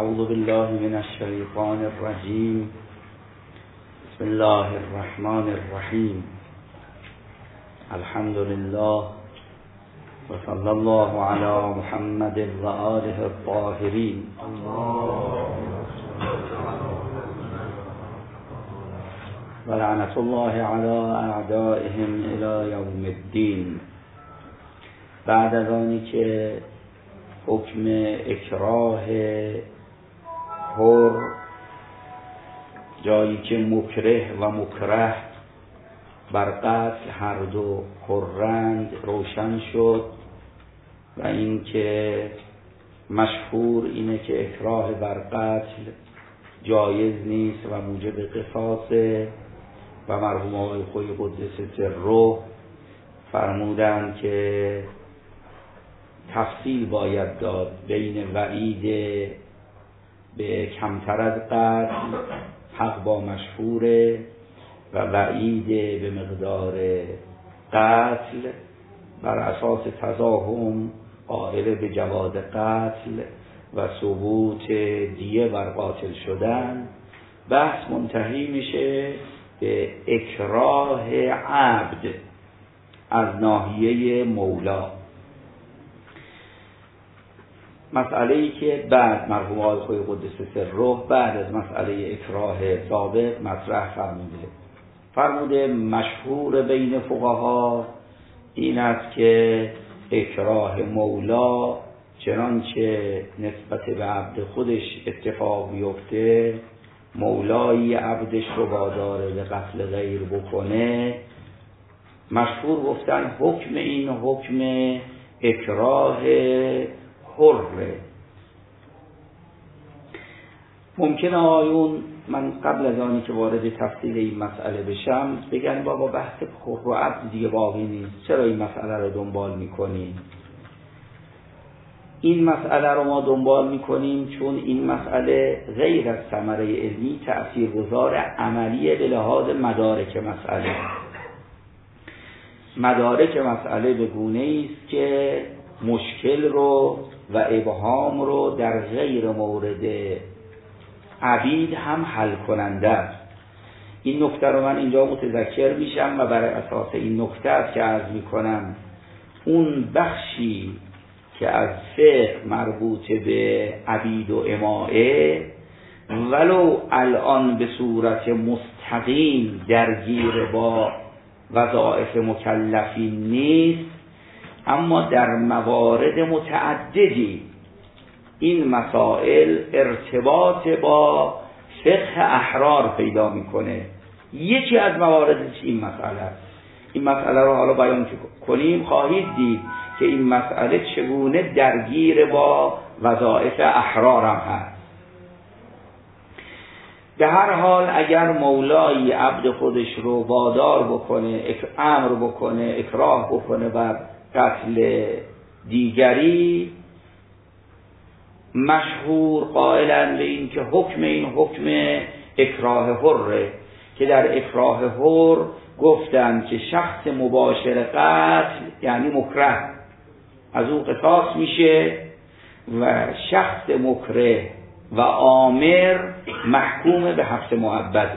اعوذ بالله من الشیطان الرجیم. بسم الله الرحمن الرحیم. الحمد لله و صلی الله علی محمد و آله الطاهرین. و لعنت الله علی اعدائهم الی یوم الدین. بعد از آنی که حکم اکراه حر، جایی که مکره و مکره بر قتل هر دو حرند روشن شد و این که مشهور اینه که اکراه بر قتل جایز نیست و موجب قصاصه و مرحوم آقای خوی قدس سره فرمودند که تفصیل باید داد بین وعید به کمتر از قتل حق با مشهوره و وعید به مقدار قتل بر اساس تضاهم قائل به جواز قتل و ثبوت دیه بر قاتل شدن. بحث منتهی میشه به اکراه عبد از ناحیه مولا، مسئله‌ای که بعد مرحوم آقای خوی قدس سره بعد از مسئله اکراه سابق مطرح فرموده مشهور بین فقها این است که اکراه مولا چنانچه نسبت به عبد خودش اتفاق بیفته، مولای عبدش رو وادار به قتل غیر بکنه، مشهور گفتن حکم این حکم اکراه حره. ممکنه آیون من قبل از آنی که وارد تفصیل این مسئله بشم بگن بابا بحث حر و عبد دیگه باقی نیست، چرا این مسئله رو دنبال میکنیم؟ این مسئله رو ما دنبال میکنیم چون این مسئله غیر از ثمره علمی تأثیرگذار عملی به لحاظ مدارک مسئله به گونه‌ای است که مشکل رو و ابهام رو در غیر مورد عبید هم حل کننده است. این نکته رو من اینجا متذکر میشم و بر اساس این نکته است که عرض میکنم اون بخشی که از فقه مربوط به عبید و امائه ولو الان به صورت مستقیم درگیر با وظایف مکلفین نیست، اما در موارد متعددی این مسائل ارتباط با فقه احرار پیدا میکنه. یکی از مواردش این مسئله است. این مسئله رو حالا بیان کنیم خواهید دید که این مسئله چگونه درگیر با وظایف احرار هم هست. به هر حال اگر مولای عبد خودش رو وادار بکنه، امر بکنه، اکراه بکنه بر قتل دیگری، مشهور قائلن به این که حکم این حکم اکراه حره که در اکراه حر گفتن که شخص مباشر قتل یعنی مکره از او قصاص میشه و شخص مکره و آمر محکوم به حبس مؤبده.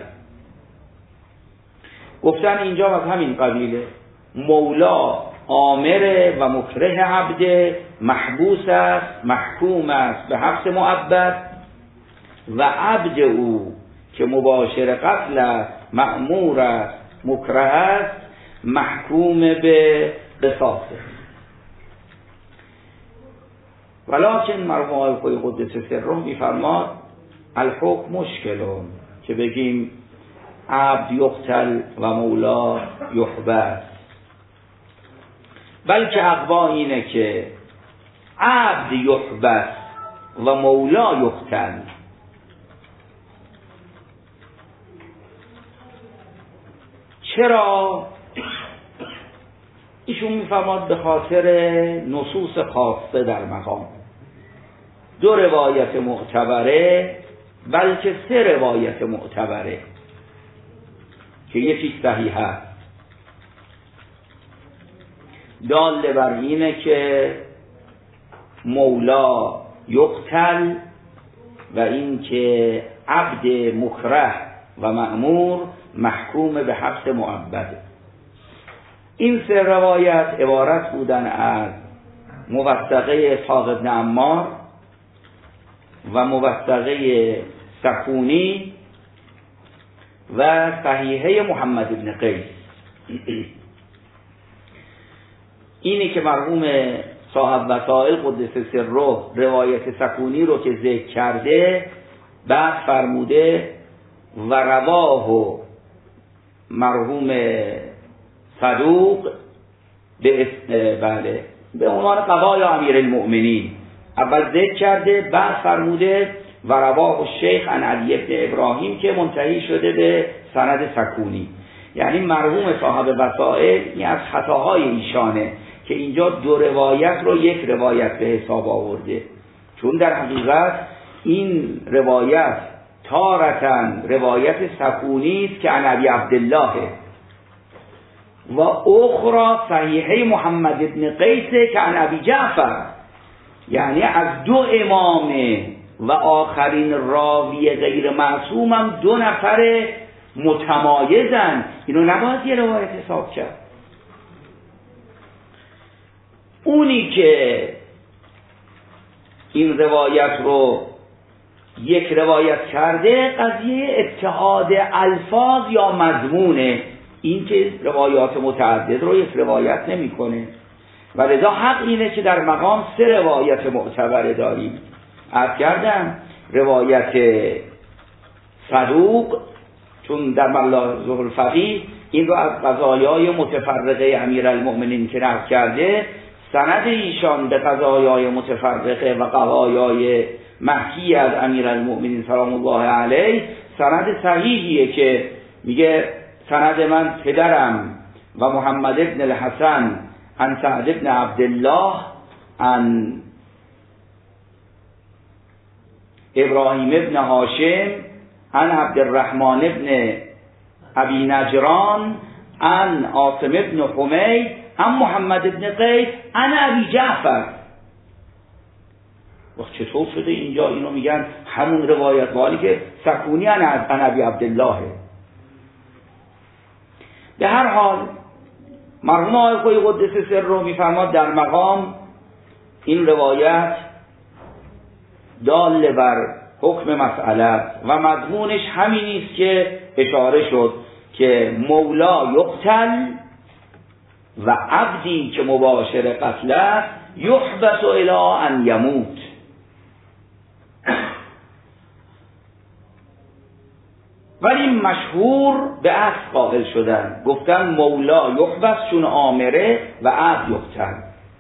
گفتن اینجا از همین قبیله مولا آمر و مکره عبد محبوس است، محکوم است به حبس مؤبد و عبد او که مباشر قتل است، مأمور است، مکره است، محکوم به قصاص. ولکن مرحوم آقای خوی قدس سره می‌فرماد الحکم مشکلون، که بگیم عبد یقتل و مولا یحبس، بلکه اقوا اینه که عبد یحبس و مولا یقتل. چرا؟ ایشون میفرماد به خاطر نصوص خاصه در مقام. 2 روایت معتبره، بلکه 3 روایت معتبره که یکی صحیح است، دال بر اینه که مولا یقتل و این که عبد مکره و مأمور محکوم به حبس مؤبد. این سه روایت عبارت بودن از موثقه اسحاق بن عمار و موثقه سکونی و صحیحه محمد بن قیس. اینی که مرحوم صاحب وسائل قدس سره روایت سکونی رو که ذکر کرده، بعد فرموده و رواه مرحوم صدوق به عنوان قضای امیرالمؤمنین اول ذکر کرده، بعد فرموده و رواه الشیخ عن علی بن ابراهیم که منتهی شده به سند سکونی. یعنی مرحوم صاحب وسائل این از خطاهای ایشانه که اینجا دو روایت رو یک روایت به حساب آورده، چون در حقیقت این روایت تارتاً روایت سکونی است که عن ابی عبدالله و اخرى صحیحه محمد بن قیس که عن ابی جعفر، یعنی از دو امام و آخرین راوی غیر معصوم هم دو نفر متمایزن. اینو نباید یه روایت حساب کرد. اونی که این روایت رو یک روایت کرده قضیه اتحاد الفاظ یا مضمونه، این که روایات متعدد رو یک روایت نمی‌کنه و لذا حق اینه که در مقام سه روایت معتبر داریم. عرض کردم روایت صدوق چون در ملاحظه الفقیه این رو از قضایای متفرقه امیرالمؤمنین که نقل کرده، سند ایشان به قضایای متفرقه و قضایای محکی از امیرالمؤمنین سلام الله علیه سند صحیحیه که میگه سند من پدرم و محمد بن الحسن عن سعد بن عبدالله عن ابراهیم بن هاشم عن عبدالرحمن بن ابی نجران عن عاصم بن حمید عن محمد بن قیس عن ابی جعفر. وقت چطور شده اینجا اینو میگن همون روایت والی که سکونی عن ابی عبدالله؟ به هر حال مرحوم آقای قدس سر رو میفرماد در مقام این روایت دال بر حکم مسئله و مضمونش همین است که اشاره شد که مولا یقتل و عبدی که مباشر قتله یحبس الی ان یموت. ولی مشهور به عکس قائل شدن، گفتن مولا یحبس چون آمره و عبد یقتل.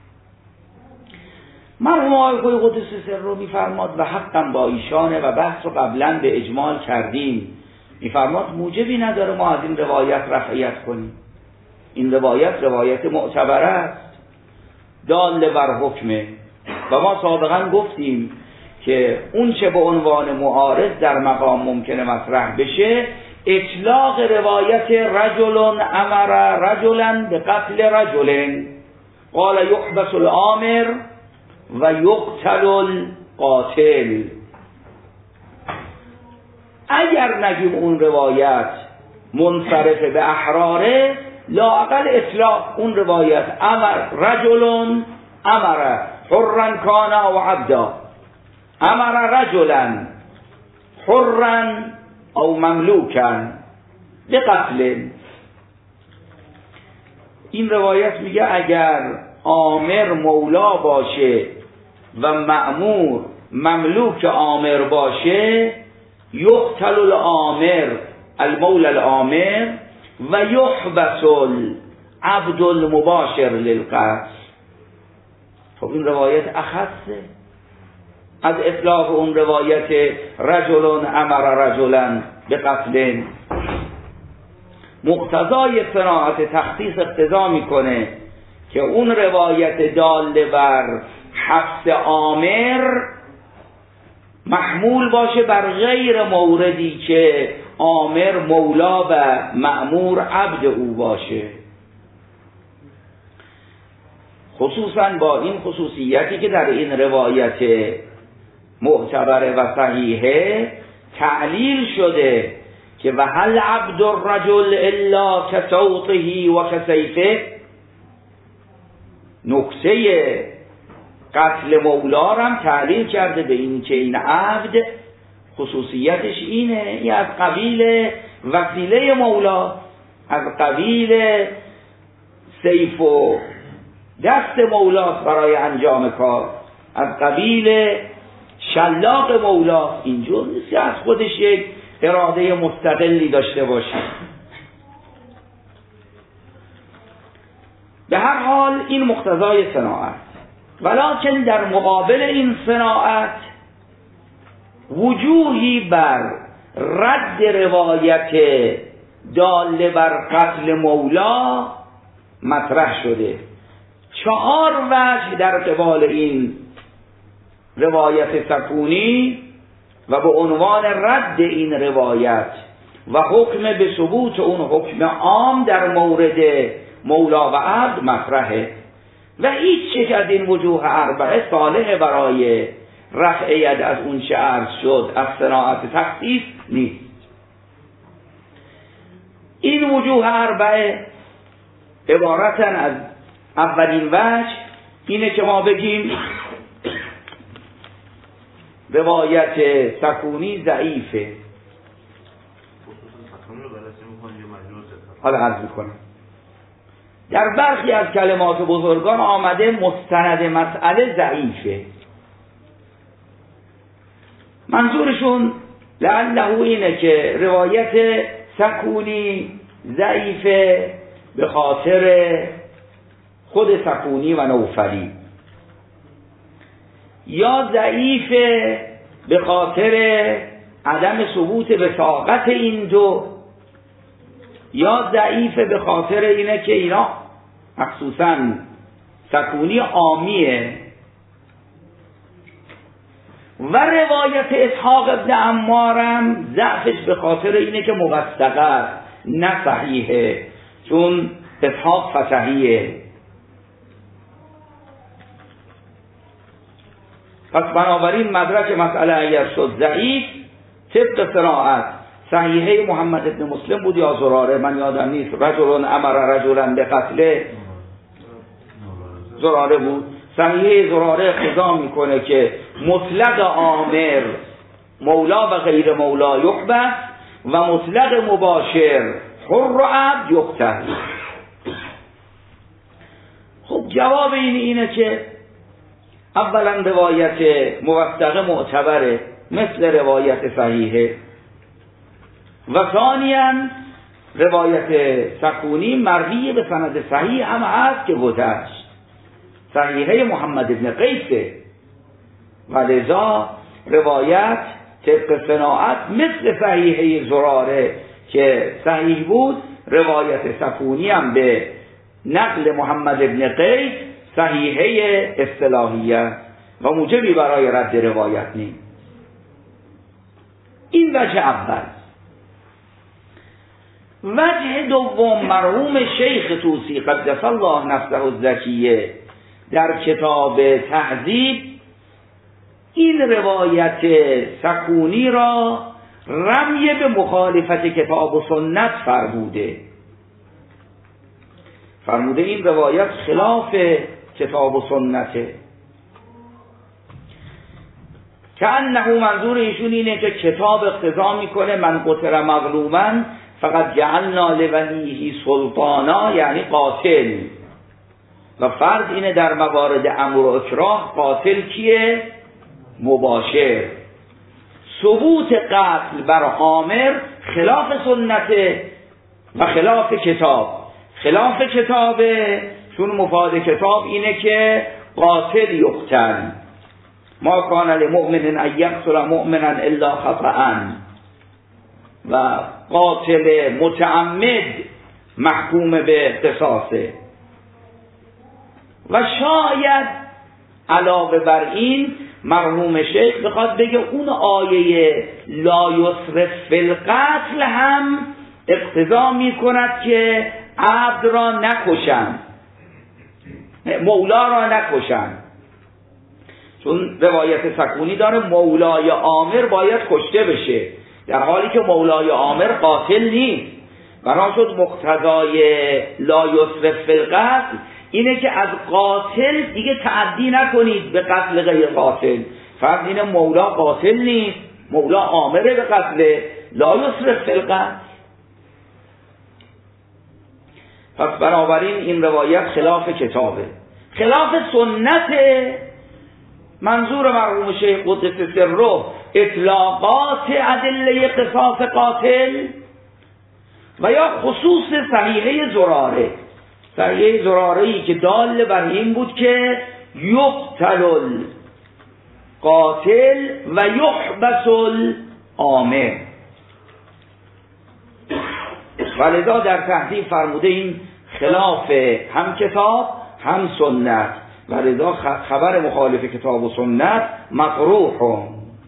مرحوم آقای قدس سر رو میفرماد و حقا با ایشانه و بحث رو قبلا به اجمال کردیم، میفرماد موجبی نداره ما از این روایت رفعیت کنیم. این روایت معتبره است، دال بر حکمه و ما سابقا گفتیم که اون چه به عنوان معارض در مقام ممکنه مطرح بشه اطلاق روایت رجل امر رجلا به قتل رجل قال یحبس الامر و یقتل القاتل. اگر نگیم اون روایت منصرف به احراره، لااقل اطلاق اون روایت امر رجل امر حرا کان او عبدا امر رجلا حرا او مملوکا بقتل. این روایت میگه اگر آمر مولا باشه و مأمور مملوک آمر باشه یقتل الامر المولا الامر و یحبس العبد المباشر للقتل. خب این روایت اخصه از اطلاق اون روایت رجل امر رجلا به قتل. مقتضای صناعت تخصیص اقتضا میکنه که اون روایت دال بر حبس آمر محمول باشه بر غیر موردی که آمر مولا و مأمور عبد او باشه، خصوصا با این خصوصیتی که در این روایت معتبر و صحیحه تعلیل شده که و هل عبد الرجل الا کصوته و کسیفه. نکته قتل مولا را هم تعلیل کرده به این که این عبد خصوصیتش اینه، این از قبیل وسیله مولا، از قبیل سیف و دست مولاست برای انجام کار، از قبیل شلاق مولاست. اینجور نیست که از خودش یک اراده مستقلی داشته باشه. به هر حال این مقتضای صناعت، ولکن در مقابل این صناعت وجوهی بر رد روایت داله بر قتل مولا مطرح شده. 4 وجه در قبال این روایت سکونی و به عنوان رد این روایت و حکم به ثبوت اون حکم عام در مورد مولا و عبد مطرحه و هیچ یک از این وجوه 4 صالح برای رفع ید از اون چه عرض شد از صناعت تخصیص نیست. این وجوه 4 عبارتن از اولین وجه اینه که ما بگیم روایت سکونی ضعیفه. حالا عرض میکنم در برخی از کلمات بزرگان آمده مستند مسئله ضعیفه. منظورشون لعله اینه که روایت سکونی ضعیفه به خاطر خود سکونی و نوفلی، یا ضعیفه به خاطر عدم ثبوت وثاقت این دو، یا ضعیفه به خاطر اینه که اینا مخصوصا سکونی عامیه و روایت اسحاق ابن عمارم ضعفش به خاطر اینه که موثقه نه صحیحه، چون اسحاق فتحیه. پس بنابراین مدرک مسئله اگر شد ضعیف طبق صناعت صحیحه محمد ابن مسلم بود یا زراره، من یادم نیست، رجل امر رجلا به قتل زراره بود. صحیحه زراره اقتضا میکنه که مطلق آمر مولا و غیر مولا یحبس و مطلق مباشر حر و عبد یقتل. خب جواب اینه که اولا روایت موثقه معتبره مثل روایت صحیحه، و ثانیا روایت سکونی مروی به سند صحیح هم هست که گذشت، صحیحه محمد ابن قیسه، و لذا روایت طبق صناعت مثل صحیحه زراره که صحیح بود، روایت سکونی هم به نقل محمد ابن قیس صحیحه اصطلاحیه و موجبی برای رد روایت نیست. این وجه اول. وجه دوم، مرحوم شیخ طوسی قدس الله نفسه الزکیه در کتاب تهذیب این روایت سکونی را رمی به مخالفت کتاب و سنت فرموده این روایت خلاف کتاب و سنته، که انه منظور ایشون اینه که کتاب اقتضا میکنه من قتل مظلوما فقط جعلنا لولیه سلطانا، یعنی قاتل، و فرض اینه در موارد امر و اکراه قاتل کیه؟ مباشر. ثبوت قتل بر آمر خلاف سنته و خلاف کتاب. خلاف کتابه چون مفاد کتاب اینه که قاتل یقتل، ما کان لمؤمن ان یقتل مؤمنا الا خطأ، و قاتل متعمد محکوم به قصاصه. و شاید علاوه بر این مرحوم شیخ بخواد بگه اون آیه لا یسرف فی القتل هم اقتضا می کند که عبد را نکشند، مولا را نکشند، چون روایت سکونی داره مولای عامر باید کشته بشه، در حالی که مولای عامر قاتل نیست. بنا شد مقتضای لا یسرف فی القتل اینه که از قاتل دیگه تعدی نکنید به قتل غیر قاتل. فرض اینه مولا قاتل نیست، مولا آمره به قتل، لا یسرف فی القتل. پس بنابراین این روایت خلاف کتابه، خلاف سنت. منظور مرحوم شیخ قدس سره اطلاقات ادله قصاص قاتل و یا خصوص صحیحه زراره. صحیحه زراره‌ای که دال بر این بود که یقتل القاتل و یحبس العامر، ولذا در تحقیق فرموده این خلاف هم کتاب هم سنت، ولذا خبر مخالف کتاب و سنت مطروح.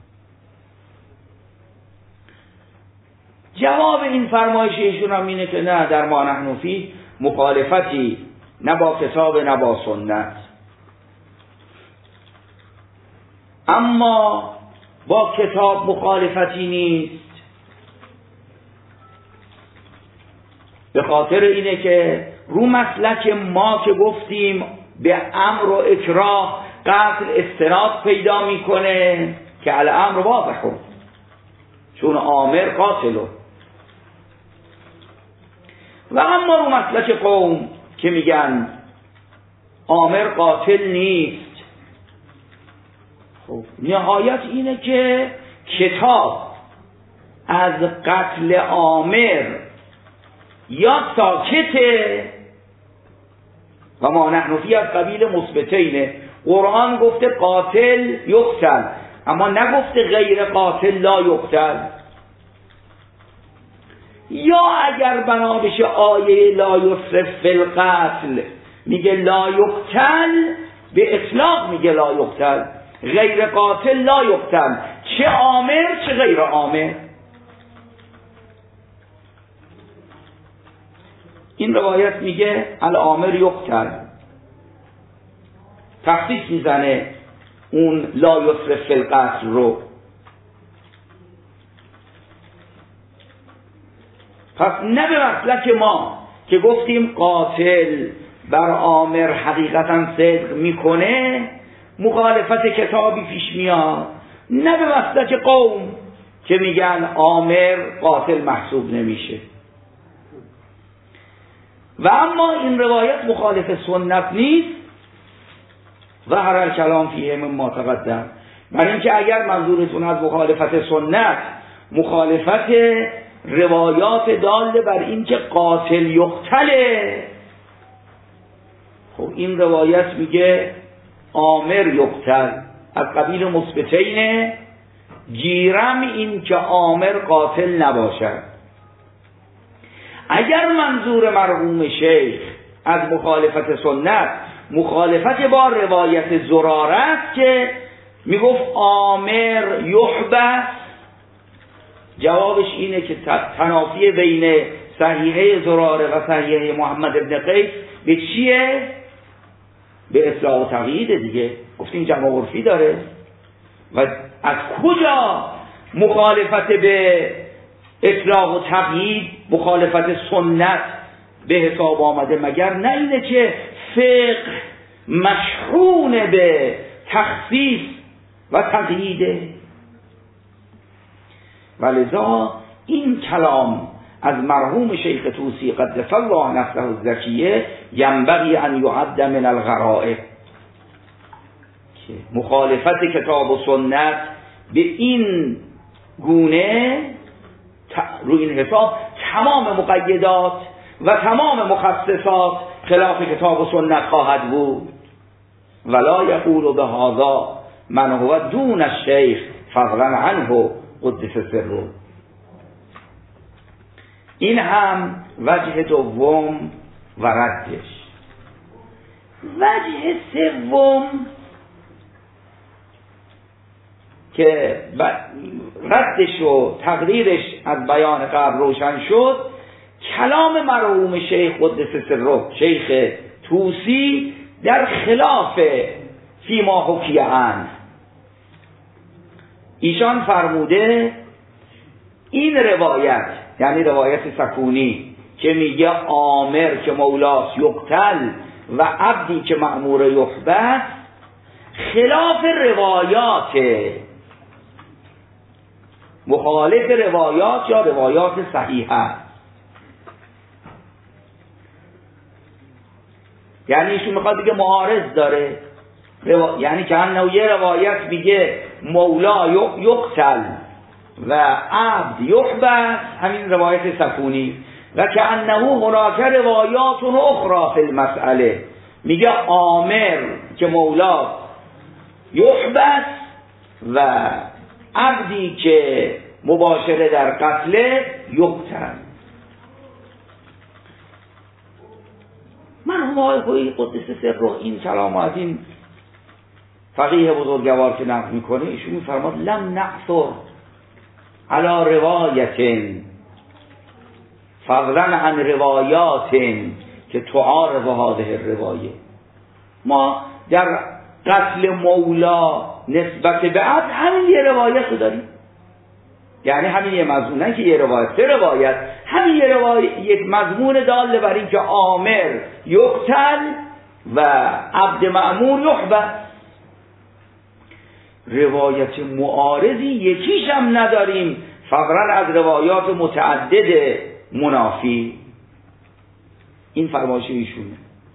جواب این فرمایش ایشون هم اینه که نه، در ما نحن فیه مخالفتی نه با کتاب نه با سنت، اما با کتاب مخالفتی نیست، به خاطر اینه که رو مسلک ما که گفتیم به امر و اکراه قتل استناد پیدا میکنه که الامر واضح کن، چون آمر قاتلو. و اما رو مسلک قوم که میگن آمر قاتل نیست، خب نهایت اینه که کتاب از قتل آمر یا ساکته و ما نحن فیه از قبیل مثبتینه. قرآن گفته قاتل یقتل، اما نگفته غیر قاتل لا یقتل. یا اگر بنا بشه آیه لا یسرف فی القتل میگه لا یقتل، به اطلاق میگه لا یقتل، غیر قاتل لا یقتل، چه آمر چه غیر آمر. این روایت میگه الآمر یقتل، تخصیص میزنه اون لا یسرف فی القتل رو. پس نه به مسلک ما که گفتیم قاتل بر آمر حقیقتا صدق میکنه مخالفت کتابی پیش میاد، نه به مسلک قوم که میگن آمر قاتل محسوب نمیشه. و اما این روایت مخالف سنت نیست، ظهر الکلام فیه مما تقدم. برای اینکه اگر منظورتون از مخالفت سنت مخالفت روایات داله بر این که قاتل یقتله، خب این روایت میگه آمر یقتل از قبیل مثبتینه، گیرم این که آمر قاتل نباشد. اگر منظور مرحوم شیخ از مخالفت سنت مخالفت با روایت زراره است که میگفت آمر یحبس، جوابش اینه که تنافی بین صحیحه زراره و صحیحه محمد ابن قیس به چیه؟ به اطلاق و تقیید دیگه. گفتیم جمع عرفی داره. و از کجا مخالفت به اطلاق و تقیید مخالفت سنت به حساب آمده؟ مگر نه اینه که فقه مشحون به تخصیص و تقییده؟ ولذا این کلام از مرحوم شیخ طوسی قدس الله نفسه الزکیه ینبغی ان یعد من الغرائب، که مخالفت کتاب و سنت به این گونه روی این حساب تمام مقیدات و تمام مخصصات خلاف کتاب و سنت خواهد بود. ولا یقول بهذا من هو دون الشیخ فضلا عنه قدس سره. این هم وجه دوم و ردش. وجه سوم که ردش و تقریرش از بیان قبل روشن شد، کلام مرحوم شیخ قدس سره شیخ طوسی در خلاف فیما حکی عنه، ایشان فرموده این روایت، یعنی روایت سکونی که میگه آمر که مولاس یقتل و عبدی که مأمور یحبس، خلاف روایات، مخالف روایات یا روایات صحیحه. یعنی ایشون میخواد بگه معارض داره، یعنی که انه یه روایت میگه مولا یقتل و عبد یحبس، همین روایت سکونی، و که انه هناک روایات اخرى فی المسئله، میگه آمر که مولا یحبس و عبدی که مباشره در قتل یقتل. مرحوم آقای خویی قدس سره این کلامات این فقیه بزرگوار که نقل میکنه، ایشون میفرماد لم نعثر علی روایت فضلا عن روایات که تعارض هذه الروایه. ما در قتل مولا نسبت به عبد همین یه روایت رو داریم، یعنی همین یه مضمون، نه که یه روایت، سه روایت، همین یه روایت، یک مضمون دال بر این که آمر یقتل و عبد مأمور یحبس. روایت معارضی یکیش هم نداریم فقط از روایات متعدد منافی. این فرمایش ایشونه.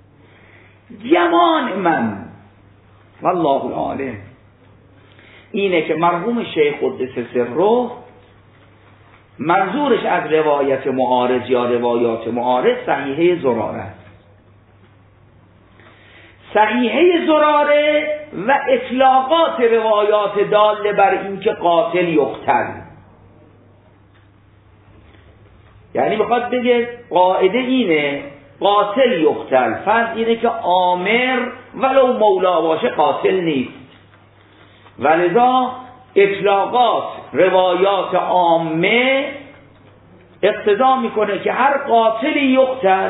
گمان من والله العالم اینه که مرحوم شیخ قدس سره منظورش از روایت معارض یا روایات معارض صحیحه زراره است. صحیحه زراره و اطلاقات روایات داله بر این که قاتل یقتل، یعنی میخواد بگه قاعده اینه قاتل یقتل، فرض اینه که آمر ولو مولا باشه قاتل نیست، ولذا اطلاقات روایات عامه اقتضا میکنه که هر قاتلی یقتل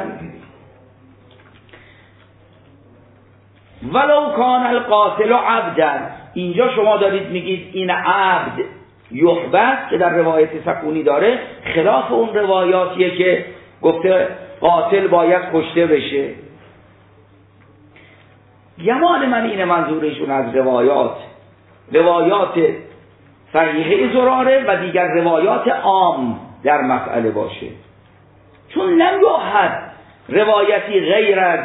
ولو کان القاتل عبدا. اینجا شما دارید میگید این عبد یحبس که در روایت سکونی داره، خلاف اون روایاتیه که گفته قاتل باید کشته بشه. گمان من اینه منظورشون از روایات صحیحه زراره و دیگر روایات عام در مسئله باشه، چون لم یوحد روایتی غیر از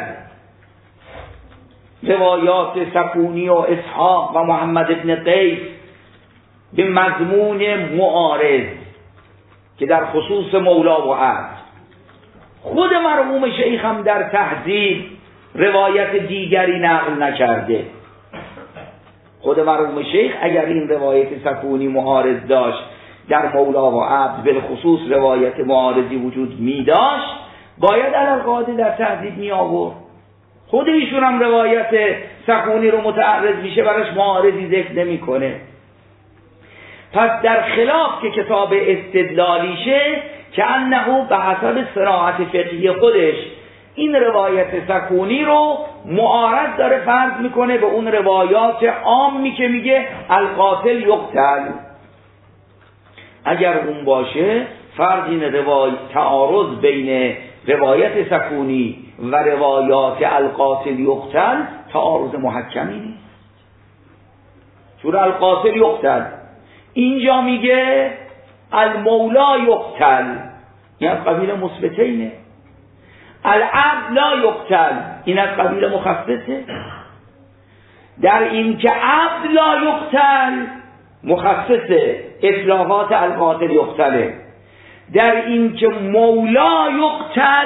روایات سکونی و اسحاق و محمد ابن قیس به مضمون معارض که در خصوص مولا و عبد. خود مرحوم شیخ هم در تهذیب روایت دیگری نقل نکرده. خود مرحوم شیخ اگر این روایت سکونی معارض داشت در مولا و عبد به خصوص روایت معارضی وجود می داشت، باید الالقاعده در تهذیب می آورد. خود ایشون هم روایت سکونی رو متعرض میشه براش معارضی ذکر نمی کنه. پس در خلاف که کتاب استدلالیشه که انه به حسب صراحت فقهی خودش این روایت سکونی رو معارض داره فرض میکنه به اون روایات عامی که میگه القاتل یقتل. اگر اون باشه فرض این تعارض بین روایت سکونی و روایات القاتل یقتل تعارض محکمی نیست، چون القاتل یقتل اینجا میگه المولا یقتل، این از قبیل مثبتینه، العبد لا یقتل این از قبیل مخصصه. در این که عبد لا یقتل مخصصه، اطلاقات القاتل یقتله. در این که مولا یقتل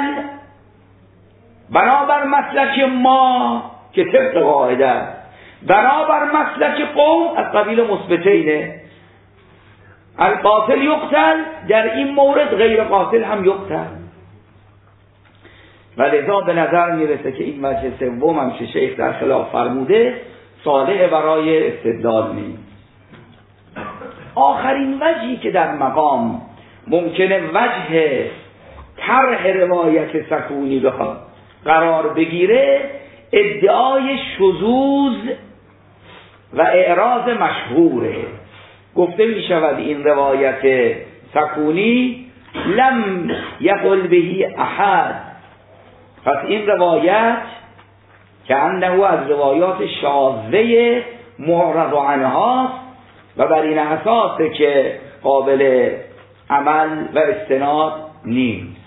بنابر مسلک ما که طبق قاعده بنابر مسلک قوم از قبیل مثبتینه، القاتل یقتل در این مورد غیر قاتل هم یقتل. و لذا به نظر میرسه که این وجه سوم هم که شیخ در خلاف فرموده صالح برای استدلال نیست. آخرین وجهی که در مقام ممکنه وجه طرح روایت سکونی بخواد قرار بگیره ادعای شذوذ و اعراض مشهوره. گفته می شود این روایت سکونی لم یقل بهی احد. پس این روایت که انه از روایات شاذه معرض عنها و بر این اساسه که قابل عمل و استناد نیست.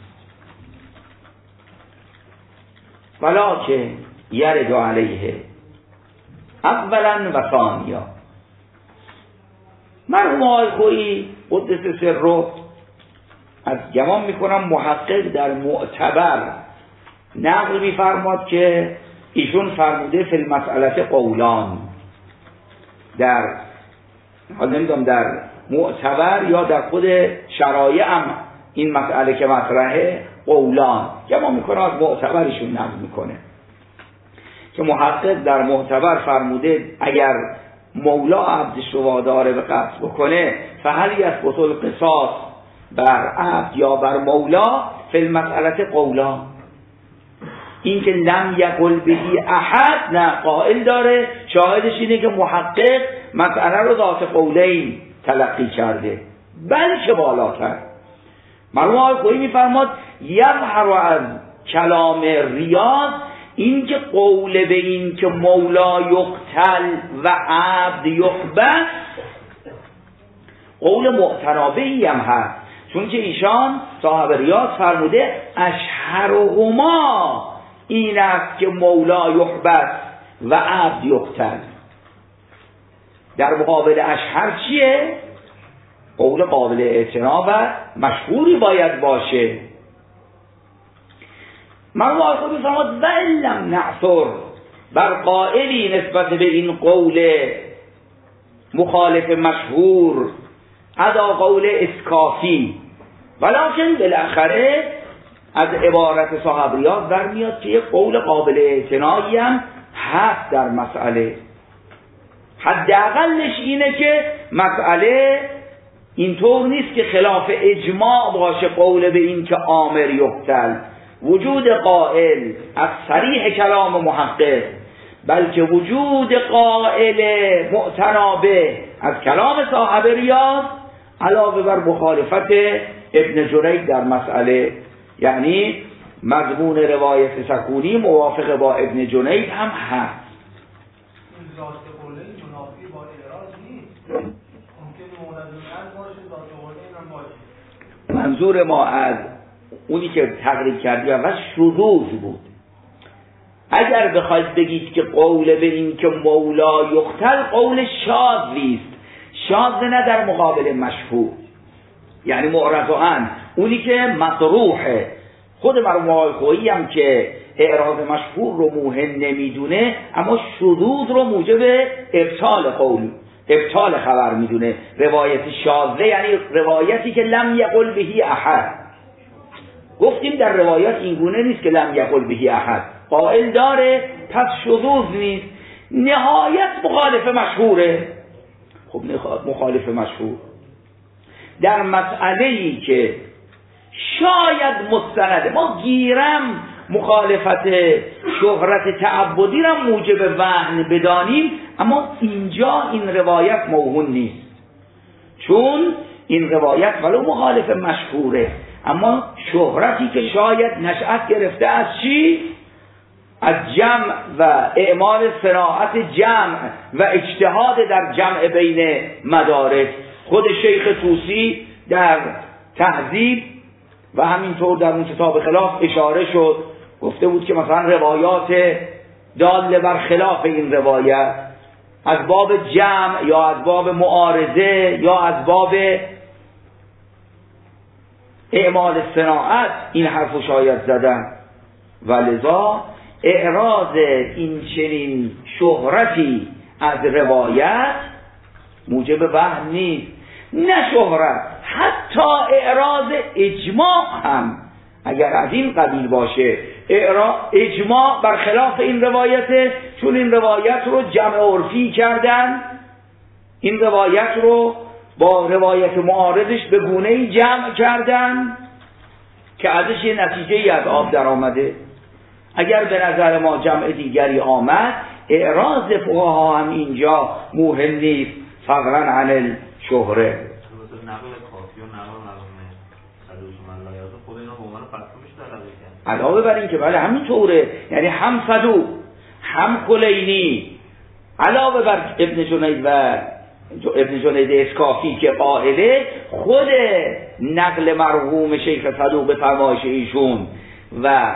ولکن یرد علیه اولا و ثانیا. مرحوم آقای خویی قدس سره از گمان میکنم محقق در معتبر نقل میفرماد که ایشون فرموده فی المسئله قولان، در نمیدونم در معتبر یا در خود شرایع هم این مسئله که مطرحه قولان، گمان میکنه از معتبرشون نقل میکنه که محقق در معتبر فرموده اگر مولا عبدش رو واداره به قتل بکنه فهل یثبت القصاص بر عبد یا بر مولا فی المسئله قولان. این که لم یقل بهی احد نه، قائل داره، شاهدش اینه که محقق مسئله رو ذات قولین تلقی کرده بلکه بالاتر. مرحوم آقای خویی میفرماد یظهر از کلام ریاض این که قول به این که مولا یقتل و عبد یحبس قول معتنابهی هم هست، چون که ایشان صاحب ریاض فرموده اشهرهما این است که مولا یحبس و عبد یقتل. در مقابل اشهر چیه؟ قول قابل اعتنا و مشهوری باید باشه. مرحوم آقای خویی فرمود و لم نعثر بر قائلی نسبت به این قول مخالف مشهور ادا قول اسکافی، ولکن بالاخره از عبارت صاحب ریاض در میاد که یک قول قابل اعتنایی هم هست در مسئله. حداقلش اینه که مسئله اینطور نیست که خلاف اجماع باشه قول به این که آمر یقتل، وجود قائل از صریح کلام محقق، بلکه وجود قائل معتنابه از کلام صاحب ریاض علاوه بر مخالفت ابن جریج در مسئله، یعنی مضمون روایت سکونی موافق با ابن جریج هم هست. منظور ما از اونی که تقریب کردی و شذوذ بود. اگر بخواید بگید که قول به این که مولا یقتل قول شاذی است، شاذ نه در مقابل مشهور، یعنی معرض عنه، اونی که مطروحه. خود مرحوم آقای خویی هم که اعراض مشهور رو موهن نمیدونه، اما شذوذ رو موجب ابطال قول، ابطال خبر میدونه. روایت شاذه یعنی روایتی که لم یقل بهی احد. گفتیم در روایات این گونه نیست که لم یقل بهی احد، قائل داره پس شذوذ نیست، نهایت مخالف مشهوره. خب مخالف مشهور در مسئله‌ای که شاید مستنده، ما گیرم مخالفت شهرت تعبدی را موجب وهن بدانیم، اما اینجا این روایت موهون نیست، چون این روایت ولو مخالف مشهوره اما شهرتی که شاید نشأت گرفته از چی؟ از جمع و اعمال صناعت جمع و اجتهاد در جمع بین مدارک. خود شیخ طوسی در تهذیب و همینطور در اون کتاب خلاف اشاره شد، گفته بود که مثلا روایات داله بر خلاف این روایت از باب جمع یا از باب معارضه یا از باب اعمال صناعت این حرفو شاید زدن، ولذا اعراض این چنین شهرتی از روایت موجب وهم نیست. نه شهرت، حتی اعراض اجماع هم اگر از این قبیل باشه، اجماع بر خلاف این روایته، چون این روایت رو جمع عرفی کردن، این روایت رو با روایت معارضش به گونه‌ای جمع کردن که ازش یه نتیجه‌ای از آب در آمده. اگر به نظر ما جمع دیگری آمد، اعراض فقها هم اینجا مهم نیست، فضلا عن شهره. نقل کافی و نقل مرحوم صدوق من لایات خود اینا به عنوان فتوا میشه تلقی کرد. علاوه بر این که بله همینطوره، یعنی هم صدوق هم کلینی علاوه بر ابن جنید و ابن جنید اسکافی که قائله، خود نقل مرحوم شیخ صدوق به فرمایش ایشون و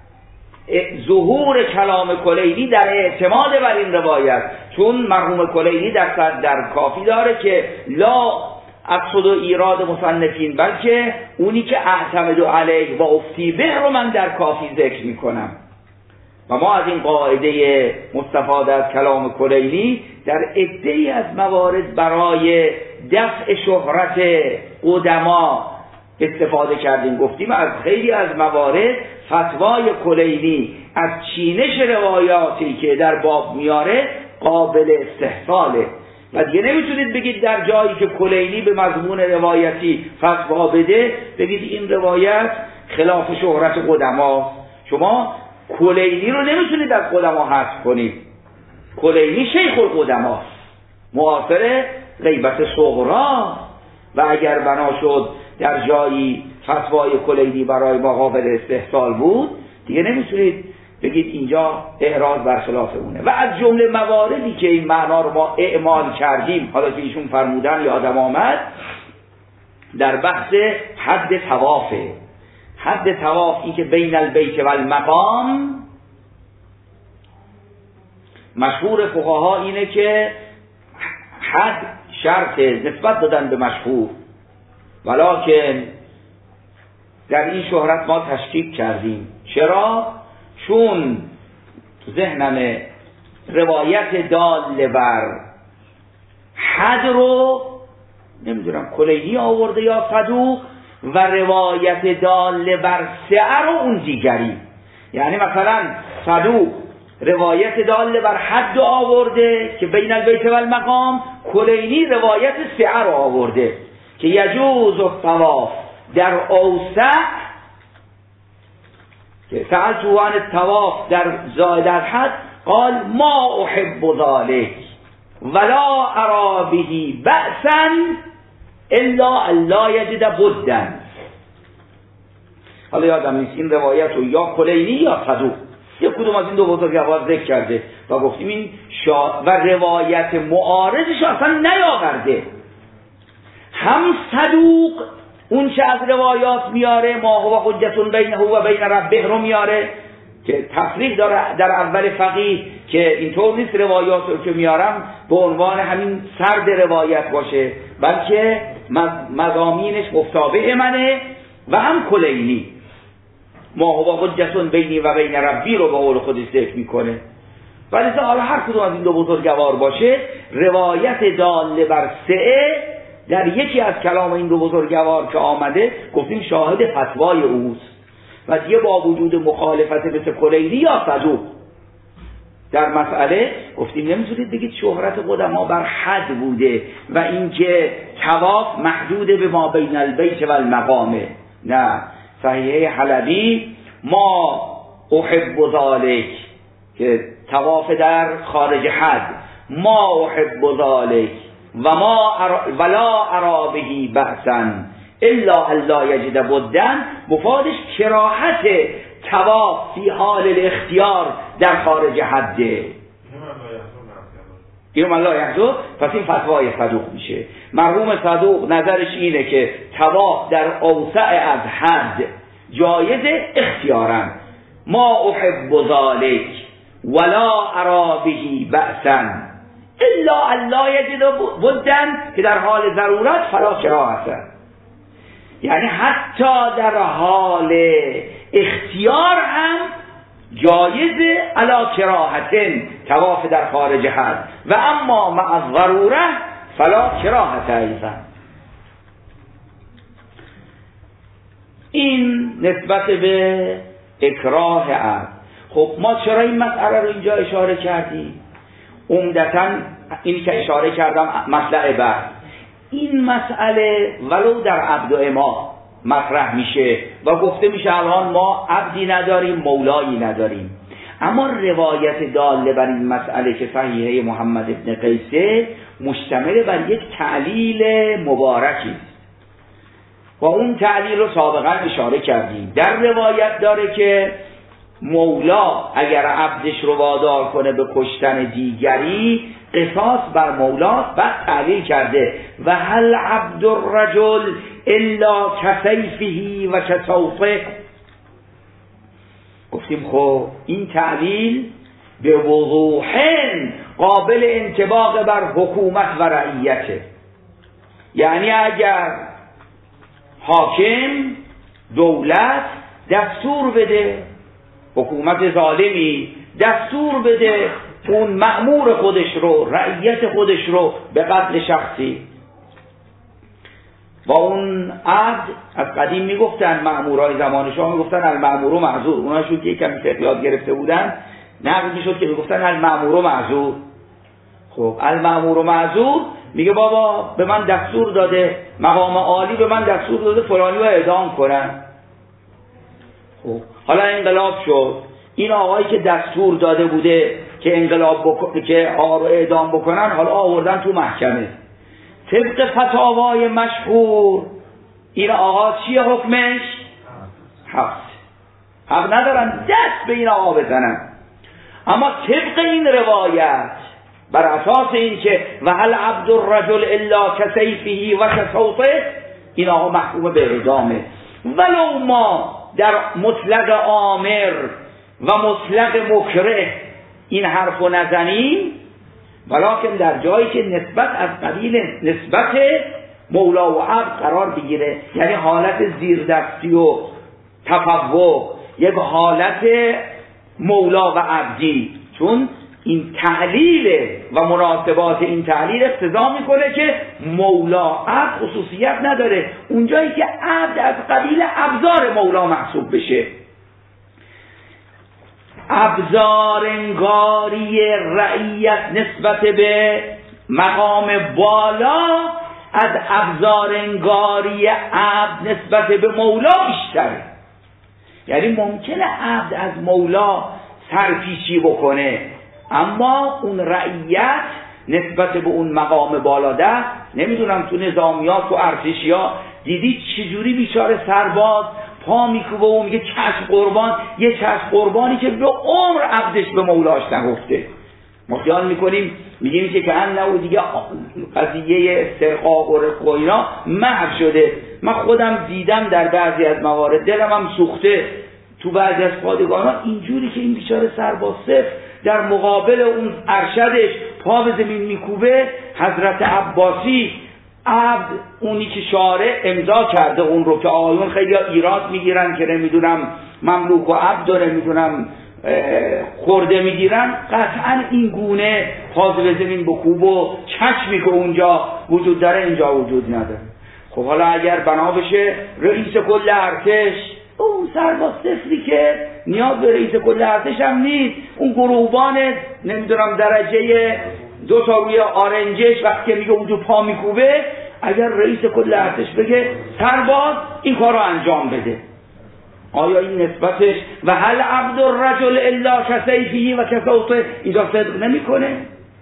ظهور کلام کلینی در اعتماد بر این روایت، چون مرحوم کلینی در کافی داره که لا اقصد ایراد مصنفین، بلکه اونی که اعتمد علیه و افتی به رو من در کافی ذکر میکنم. و ما از این قاعده مستفاده از کلام کلینی در عده‌ای از موارد برای دفع شهرت قدما استفاده کردیم. گفتیم از خیلی از موارد فتوای کلینی از چینش روایاتی که در باب میاره قابل استحصاله و دیگه نمیتونید بگید در جایی که کلینی به مضمون روایتی فتوا بده بگید این روایت خلاف شهرت قدما. شما کلینی رو نمیتونید از قدما حذف کنید. کلینی شیخ القدماست، معاصر غیبت صغرا، و اگر بنا شد در جایی فتوای کلینی برای ما قابل استحصال بود دیگه نمیتونید بگید اینجا اعراض بر خلاف اونه. و از جمله مواردی که این معنا رو ما اعمال کردیم، حالا که ایشون فرمودن یادم آمد، در بحث حد طوافه. حد طواف این که بین البیت و المقام، مشهور فقها اینه که حد شرط نسبت دادن به مشهور، ولکن در این شهرت ما تشکیک کردیم. چرا؟ چون ذهنم روایت دال بر حد رو نمیدونم کلینی آورده یا صدوق، و روایت دال بر سعه رو اون دیگری. یعنی مثلا صدوق روایت دال بر حد آورده که بین البیت و المقام، کلینی روایت سعه رو آورده که یجوز الطواف در اوسع، که سألته عن الطواف در زائد الحد قال ما احب ذلك ولا ارى به بأسا الا الا یجد بدا. حالا یادم نیست این روایت رو یا کلینی یا صدوق یک کدوم از این دو بزرگوار ذکر کرده و گفتیم این و روایت معارضش اصلا نیاورده. هم صدوق اون چه از روایات میاره ما هو حجت بینه و بین ربه رو میاره که تصریح داره در اول فقیه که اینطور نیست روایات رو که میارم به عنوان همین سرد روایت باشه، بلکه مضامینش مفتابه منه. و هم کلینی ما هو حجت بینی و بین ربی رو به قول خودش ذکر میکنه. ولی حالا هر کدوم از این دو بزرگوار باشه، روایت دال بر سعه در یکی از کلام این دو بزرگوار که آمده گفتیم شاهد فتوای اوست و دیگه با وجود مخالفت مثل کلینی یا صدوق در مسئله گفتیم نمیتونید بگید شهرت قدما بر حد بوده و اینکه طواف محدود به ما بین البیت و المقامه. نه، صحیحه حلبی ما احب ذالک که طواف در خارج حد، ما احب ذالک و ما ولا ارا بهی بأسا الا الا یجد بدن، مفادش کراهت طواف فی حال الاختیار در خارج حده. اینو من لا یحضر، پس این فتوای صدوق میشه. مرحوم صدوق نظرش اینه که طواف در اوسع از حد جایز اختیارا، ما احب ذالک ولا ارا بهی بأسا الا الا یجد بدن، که در حال ضرورت فلا کراهت، یعنی حتی در حال اختیار هم جایز علا کراهتن طواف در خارج حد، و اما مع الضروره فلا کراهت ایضا. این نسبت به اکراه عبد. خب ما چرا این مسئله رو اینجا اشاره کردیم؟ عمدتاً اینی که اشاره کردم مطلع بعد، این مسئله ولو در عبد و اما مطرح میشه و گفته میشه الان ما عبدی نداریم مولایی نداریم، اما روایت داله بر این مسئله که صحیحه محمد ابن قیسه مشتمل بر یک تعلیل مبارکی است و اون تعلیل رو سابقا اشاره کردیم. در روایت داره که مولا اگر عبدش رو وادار کنه به کشتن دیگری قصاص بر مولاست. بعد تعلیل کرده و هل عبد الرجل الا کسیفه و کسوفه. گفتیم خب این تعلیل به وضوح قابل انطباق بر حکومت و رعیته. یعنی اگر حاکم دولت دستور بده، حکومت ظالمی دستور بده اون مأمور خودش رو، رعیت خودش رو به قتل شخصی، با اون عبد از قدیم میگفتن مأمورای زمان شاه میگفتن المأمور معذور، اوناشون که یکم فقه یاد گرفته بودن نقل میشد که میگفتن المأمور معذور. خب المأمور معذور میگه بابا به من دستور داده، مقام عالی به من دستور داده فلانی رو اعدام کنن. خب حالا انقلاب شد، این آقایی که دستور داده بوده که که آقا رو اعدام بکنن حالا آوردن تو محکمه. طبق فتاوای مشهور این آقا چیه حکمش؟ حق ندارن دست به این آقا بزنن. اما طبق این روایت بر اساس این که و هل عبد الرجل الا کسیفه و کسوفه، این آقا محکوم به اعدامه. ولو ما در مطلق آمر و مطلق مکره این حرفو نزنیم، ولکن در جایی که نسبت از قبیل نسبت مولا و عبد قرار بگیره، یعنی حالت زیردستی و تفوق، یک حالت مولا و عبدی، چون این تعلیل و مناسبات این تعلیل اقتضا میکنه که مولا عبد خصوصیت نداره، اونجایی که عبد از قبیل ابزار مولا محسوب بشه. ابزارنگاری رعیت نسبت به مقام بالا از ابزارنگاری عبد نسبت به مولا بیشتره. یعنی ممکنه عبد از مولا سرپیچی بکنه، اما اون رعیت نسبت به اون مقام بالاده، نمیدونم تو نظامیات و ارتشیا دیدی چجوری بیچاره سرباز پا میکوبه و میگه چشم قربان، یه چشم قربانی که به عمر عبدش به مولاش نگفته. ما خیال میکنیم میگیم که انه دیگه قضیه استرقاق و رق و اینا محو شده. من خودم دیدم در بعضی از موارد، دلم هم سوخته تو بعضی از پادگان ها اینجوری که این بیچاره سرباز صف در مقابل اون ارشدش پا به زمین میکوبه. حضرت عباسی عبد اونی که شارع امضا کرده اون رو که آیون خیلی ایراد میگیرن که نمیدونم مملوک و عبد و نمیدونم خورده میگیرن، قطعا این گونه پا به زمین بکوب و چشمی که اونجا وجود داره اینجا وجود نداره. خب حالا اگر بنا بشه رئیس کل ارتش، اون سرباز صفری که نیاز به رئیس کل ارتش هم نیست، اون گروهبان نمیدونم درجه 2 تا روی آرنجش وقتی که میگه اونجا پا میکوبه، اگر رئیس کل ارتش بگه سرباز این کار رو انجام بده، آیا این نسبتش و هل عبد الرجل الا کسیفه و کسوفه اینجا صدق نمیکنه؟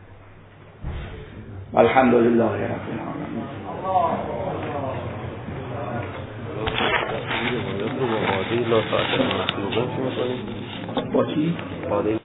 الحمدلله رب العالمین. با چی؟